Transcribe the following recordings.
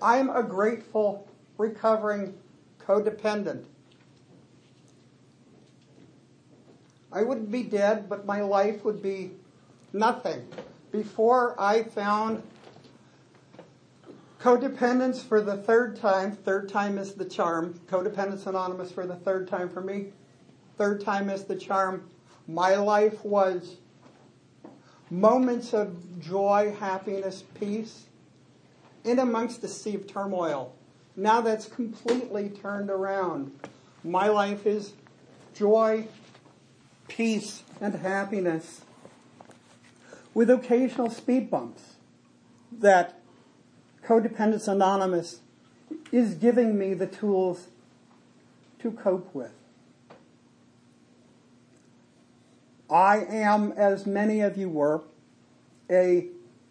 I'm a grateful, recovering codependent. I wouldn't be dead, but my life would be nothing. Before I found codependence for the third time is the charm. Codependence Anonymous for the third time for me. Third time is the charm. My life was moments of joy, happiness, peace, in amongst the sea of turmoil. Now that's completely turned around. My life is joy, peace, and happiness, with occasional speed bumps that Codependence Anonymous is giving me the tools to cope with. I am, as many of you were, a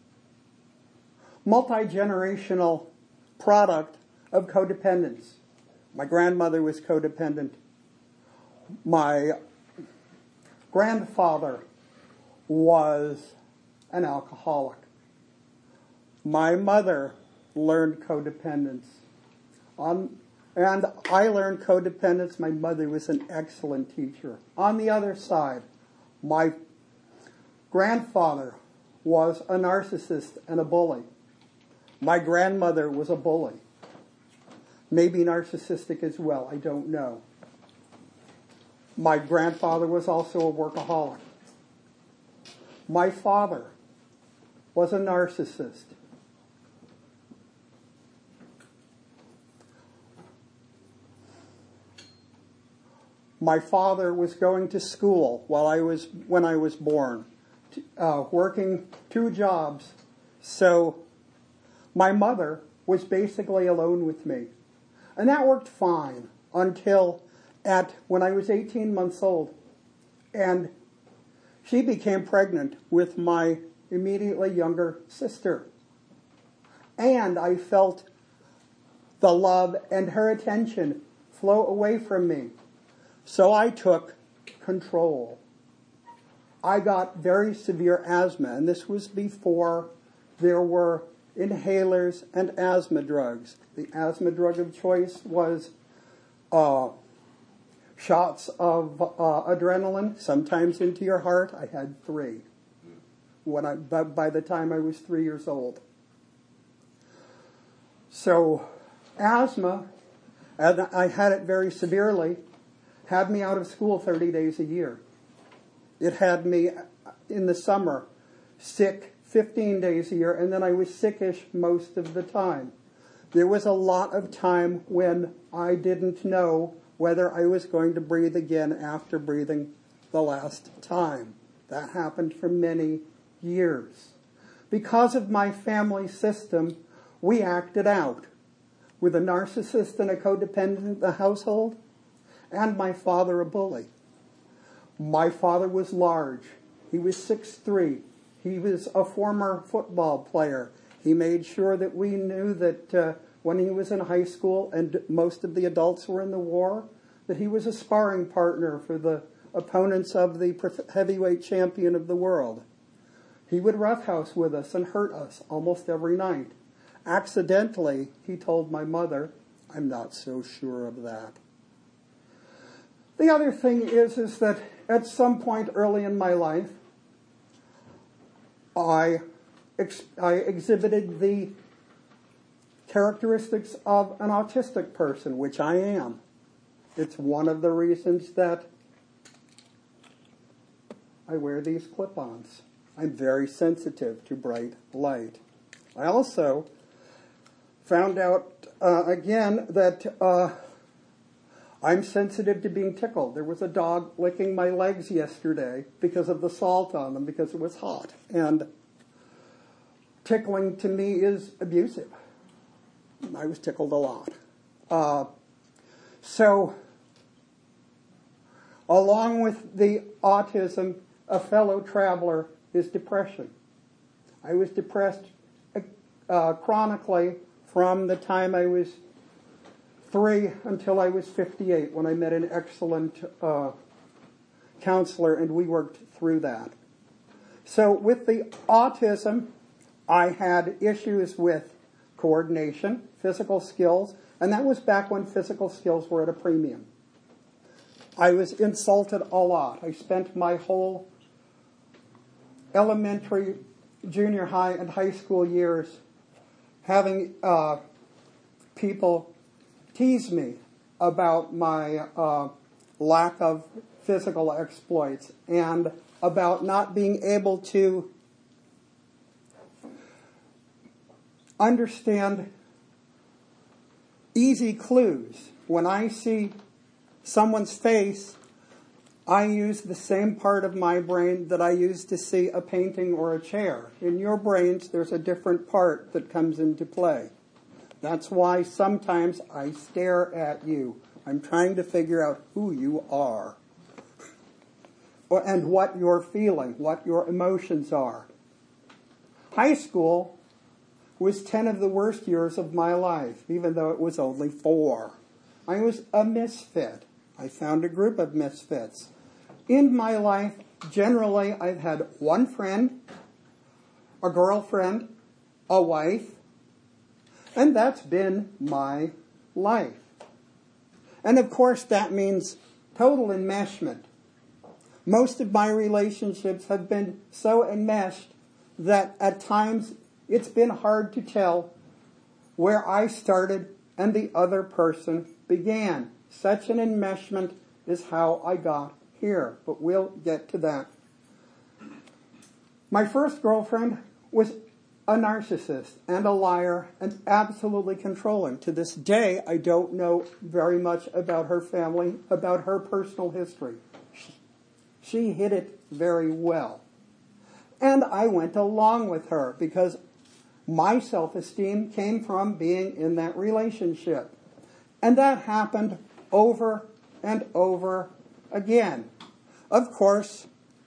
multi-generational product of codependence. My grandmother was codependent. My grandfather was an alcoholic. My mother learned codependence. And I learned codependence. My mother was an excellent teacher. On the other side, my grandfather was a narcissist and a bully. My grandmother was a bully. Maybe narcissistic as well, I don't know. My grandfather was also a workaholic. My father was a narcissist. My father was going to school when I was born, working 2 jobs. So my mother was basically alone with me. And that worked fine until when I was 18 months old. And she became pregnant with my immediately younger sister. And I felt the love and her attention flow away from me. So I took control. I got very severe asthma, and this was before there were inhalers and asthma drugs. The asthma drug of choice was shots of adrenaline, sometimes into your heart. I had 3 by the time I was 3 years old. So asthma, and I had it very severely, had me out of school 30 days a year. It had me in the summer sick 15 days a year, and then I was sickish most of the time. There was a lot of time when I didn't know whether I was going to breathe again after breathing the last time. That happened for many years. Because of my family system, we acted out. With a narcissist and a codependent in the household, and my father a bully. My father was large. He was 6'3". He was a former football player. He made sure that we knew that when he was in high school and most of the adults were in the war, that he was a sparring partner for the opponents of the heavyweight champion of the world. He would roughhouse with us and hurt us almost every night. Accidentally, he told my mother, "I'm not so sure of that." The other thing is that at some point early in my life, I exhibited the characteristics of an autistic person, which I am. It's one of the reasons that I wear these clip-ons. I'm very sensitive to bright light. I also found out again that I'm sensitive to being tickled. There was a dog licking my legs yesterday because of the salt on them, because it was hot. And tickling to me is abusive. I was tickled a lot. So, along with the autism, a fellow traveler is depression. I was depressed chronically from the time I was 3 until I was 58, when I met an excellent counselor, and we worked through that. So with the autism, I had issues with coordination, physical skills, and that was back when physical skills were at a premium. I was insulted a lot. I spent my whole elementary, junior high, and high school years having people tease me about my lack of physical exploits and about not being able to understand easy clues. When I see someone's face, I use the same part of my brain that I use to see a painting or a chair. In your brains, there's a different part that comes into play. That's why sometimes I stare at you. I'm trying to figure out who you are and what you're feeling, what your emotions are. High school was 10 of the worst years of my life, even though it was only 4. I was a misfit. I found a group of misfits. In my life, generally, I've had one friend, a girlfriend, a wife, and that's been my life. And of course, that means total enmeshment. Most of my relationships have been so enmeshed that at times it's been hard to tell where I started and the other person began. Such an enmeshment is how I got here, but we'll get to that. My first girlfriend was a narcissist and a liar and absolutely controlling. To this day, I don't know very much about her family, about her personal history. She hid it very well. And I went along with her because my self-esteem came from being in that relationship. And that happened over and over again. Of course,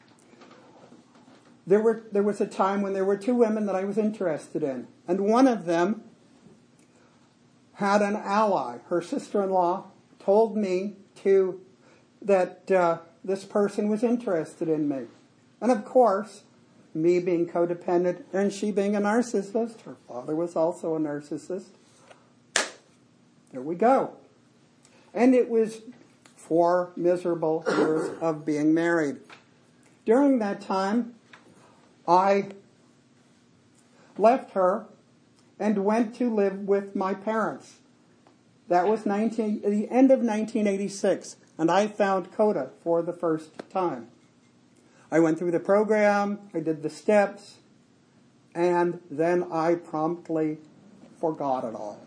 there was a time when there were 2 women that I was interested in. And one of them had an ally. Her sister-in-law told me that this person was interested in me. And of course, me being codependent and she being a narcissist, her father was also a narcissist. There we go. And it was 4 miserable years of being married. During that time, I left her and went to live with my parents. That was the end of 1986, and I found CODA for the first time. I went through the program, I did the steps, and then I promptly forgot it all.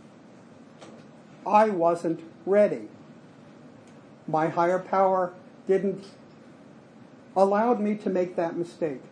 I wasn't ready. My higher power didn't allow me to make that mistake.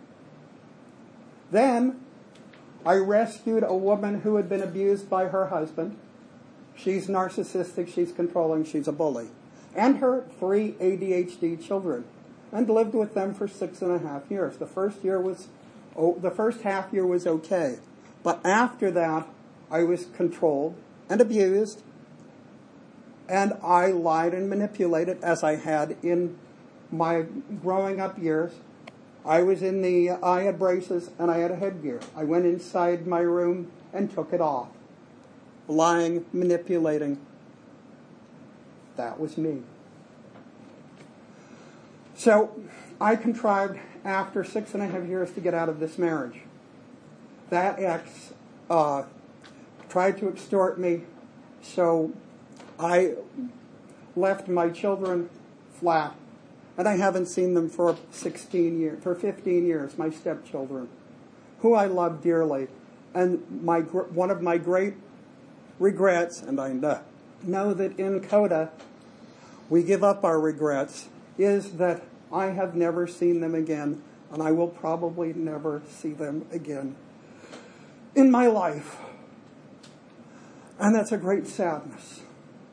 Then I rescued a woman who had been abused by her husband. She's narcissistic, she's controlling, she's a bully. And her 3 ADHD children. And lived with them for 6.5 years. The first half year was okay. But after that, I was controlled and abused. And I lied and manipulated as I had in my growing up years. I had braces and I had a headgear. I went inside my room and took it off. Lying, manipulating. That was me. So I contrived after 6.5 years to get out of this marriage. That ex tried to extort me, so I left my children flat. And I haven't seen them for 15 years, my stepchildren, who I love dearly. And one of my great regrets, and I know that in CODA we give up our regrets, is that I have never seen them again, and I will probably never see them again in my life. And that's a great sadness.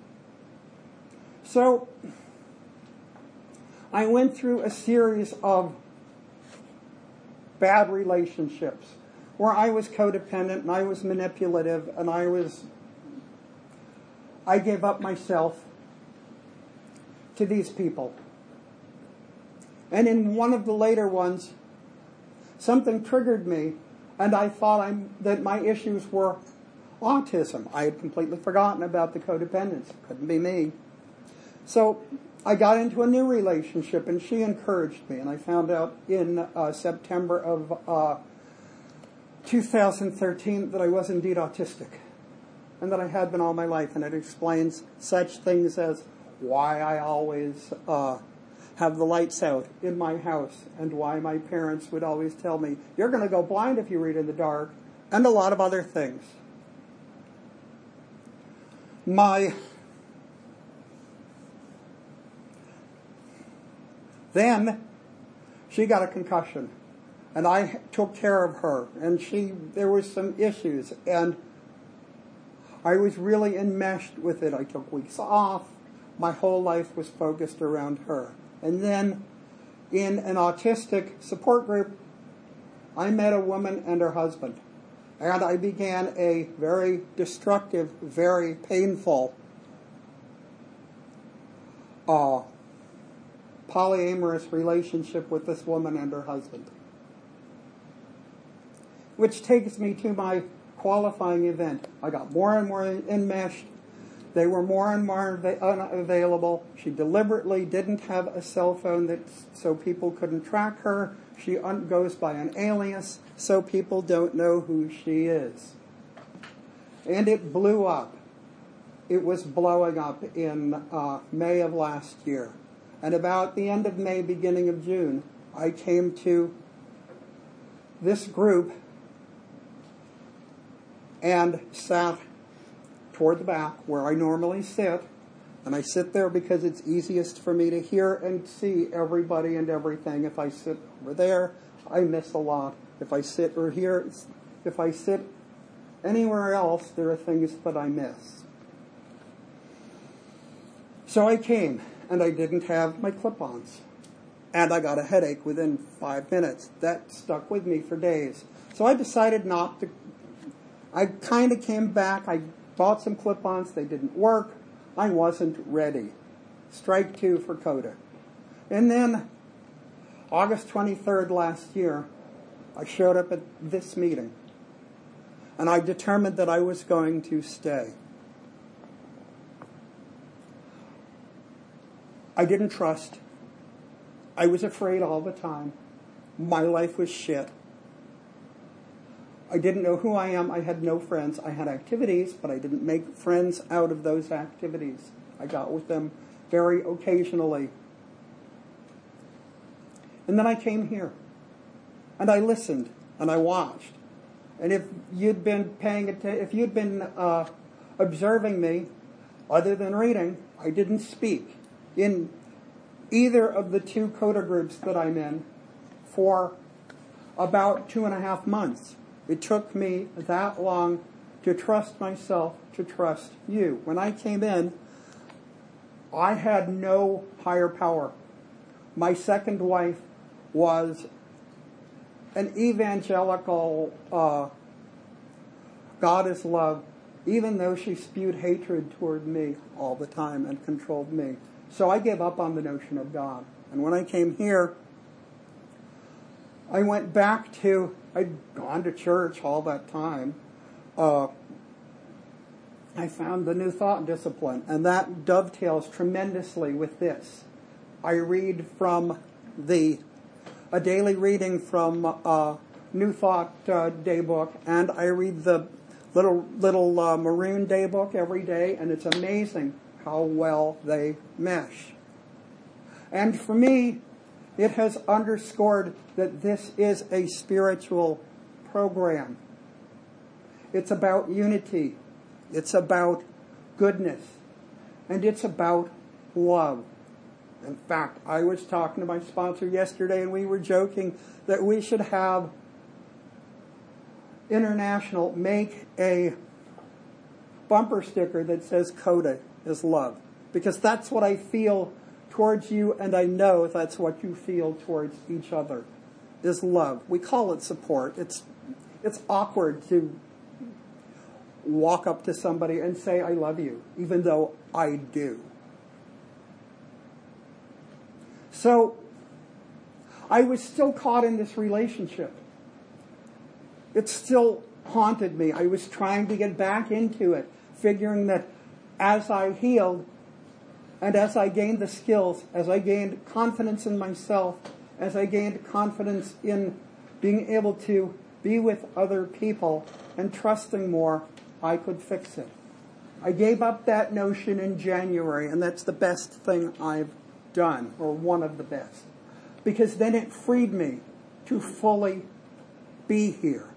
So I went through a series of bad relationships where I was codependent and I was manipulative and I gave up myself to these people. And in one of the later ones, something triggered me, And I thought that my issues were autism. I had completely forgotten about the codependence. Couldn't be me. So I got into a new relationship, and she encouraged me. And I found out in September of 2013 that I was indeed autistic, and that I had been all my life. And it explains such things as why I always have the lights out in my house, and why my parents would always tell me, "You're going to go blind if you read in the dark," and a lot of other things. Then she got a concussion, and I took care of her, and there was some issues, and I was really enmeshed with it. I took weeks off. My whole life was focused around her. And then in an autistic support group, I met a woman and her husband. And I began a very destructive, very painful polyamorous relationship with this woman and her husband. Which takes me to my qualifying event. I got more and more enmeshed. They were more and more unavailable. She deliberately didn't have a cell phone so people couldn't track her. She goes by an alias so people don't know who she is. And it blew up. It was blowing up in May of last year. And about the end of May, beginning of June, I came to this group and sat toward the back where I normally sit. And I sit there because it's easiest for me to hear and see everybody and everything. If I sit over there, I miss a lot. If I sit anywhere else, there are things that I miss. So I came, and I didn't have my clip-ons. And I got a headache within 5 minutes. That stuck with me for days. So I decided not to. I kind of came back. I bought some clip-ons. They didn't work. I wasn't ready. Strike 2 for CODA. And then, August 23rd last year, I showed up at this meeting. And I determined that I was going to stay. I didn't trust. I was afraid all the time. My life was shit. I didn't know who I am. I had no friends. I had activities, but I didn't make friends out of those activities. I got with them very occasionally. And then I came here. And I listened. And I watched. And if you'd been observing me, other than reading, I didn't speak in either of the 2 CODA groups that I'm in for about 2.5 months. It took me that long to trust myself, to trust you. When I came in, I had no higher power. My second wife was an evangelical, God is love, even though she spewed hatred toward me all the time and controlled me. So I gave up on the notion of God. And when I came here, I went back to, I'd gone to church all that time. I found the New Thought discipline, and that dovetails tremendously with this. I read from a daily reading from New Thought Daybook, and I read the little Maroon Daybook every day, and it's amazing how well they mesh. And for me, it has underscored that this is a spiritual program. It's about unity. It's about goodness. And it's about love. In fact, I was talking to my sponsor yesterday, and we were joking that we should have International make a bumper sticker that says CODA is love. Because that's what I feel towards you, and I know that's what you feel towards each other, is love. We call it support. It's awkward to walk up to somebody and say, I love you, even though I do. So, I was still caught in this relationship. It still haunted me. I was trying to get back into it, figuring that as I healed and as I gained the skills, as I gained confidence in myself, as I gained confidence in being able to be with other people and trusting more, I could fix it. I gave up that notion in January, and that's the best thing I've done, or one of the best. Because then it freed me to fully be here.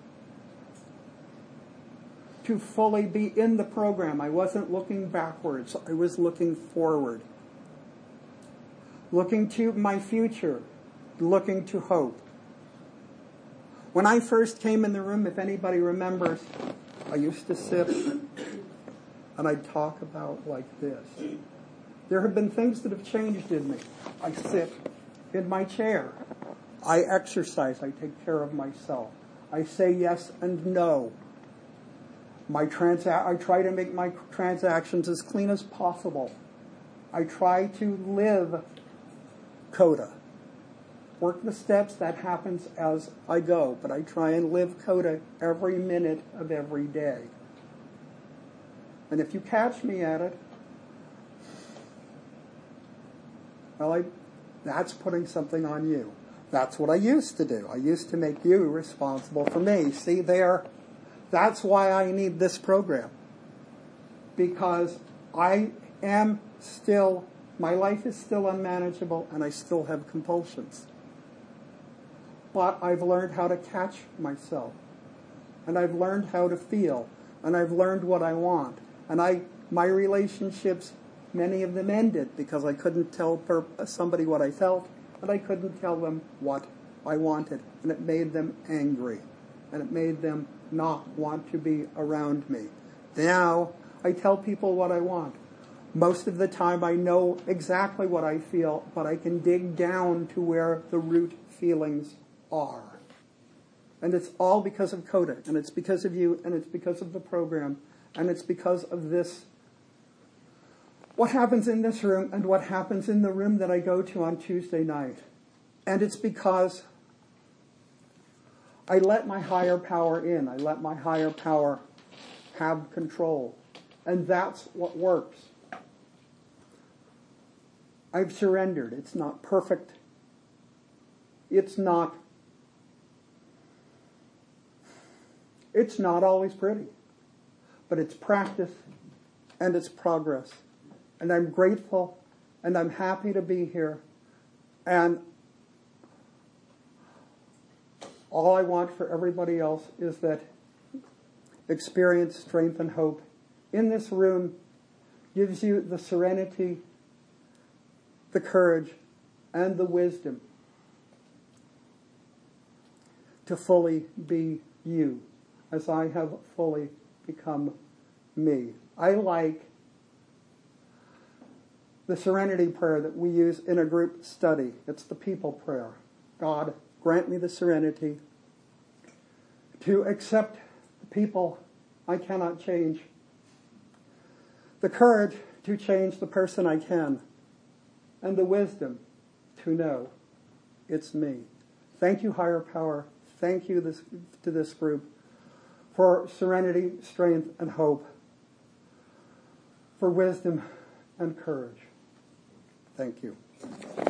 To fully be in the program. I wasn't looking backwards. I was looking forward. Looking to my future. Looking to hope. When I first came in the room, if anybody remembers, I used to sit and I'd talk about like this. There have been things that have changed in me. I sit in my chair. I exercise. I take care of myself. I say yes and no. I try to make my transactions as clean as possible. I try to live CODA. Work the steps, that happens as I go. But I try and live CODA every minute of every day. And if you catch me at it, well, that's putting something on you. That's what I used to do. I used to make you responsible for me. See there? That's why I need this program. Because I am still, my life is still unmanageable and I still have compulsions. But I've learned how to catch myself. And I've learned how to feel. And I've learned what I want. And my relationships, many of them ended because I couldn't tell somebody what I felt. And I couldn't tell them what I wanted. And it made them angry. And it made them not want to be around me. Now, I tell people what I want. Most of the time I know exactly what I feel, but I can dig down to where the root feelings are. And it's all because of CODA, and it's because of you, and it's because of the program, and it's because of this. What happens in this room and what happens in the room that I go to on Tuesday night. And it's because I let my higher power in. I let my higher power have control. And that's what works. I've surrendered. It's not perfect. It's not always pretty. But it's practice and it's progress. And I'm grateful and I'm happy to be here. And all I want for everybody else is that experience, strength, and hope in this room gives you the serenity, the courage, and the wisdom to fully be you, as I have fully become me. I like the serenity prayer that we use in a group study. It's the people prayer. God, grant me the serenity to accept the people I cannot change, the courage to change the person I can, and the wisdom to know it's me. Thank you, higher power. Thank you to this group for serenity, strength, and hope, for wisdom and courage. Thank you.